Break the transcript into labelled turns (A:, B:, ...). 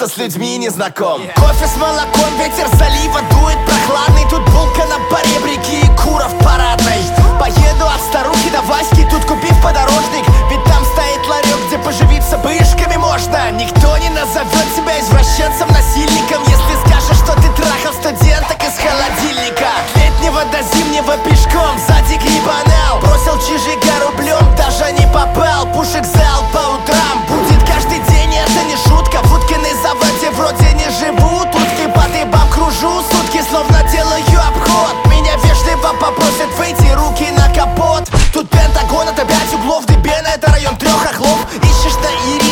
A: с людьми не знаком. Кофе с молоком, ветер залива дует прохладный. Тут булка на поребрике и кура в парадной. Поеду от старухи до Васьки, тут купив подорожник. Ведь там стоит ларек, где поживиться пышками можно. Никто не назовет тебя извращенцем, насильником, если скажешь, что ты трахал студенток из холодильника. Летнего до зимнего пешком, сзади грибанал. Бросил чижика рублем, даже не попал. Пушек зал по утрам будет каждый день, это не шутка. В Уткиной заводе вроде не живут утки, по дыбам кружу сутки, словно делаю обход. Меня вежливо попросят выйти, руки на капот. Тут Пентагон, это 5 углов, Дыбена, это район 3 хохлов. Ищешь на Ири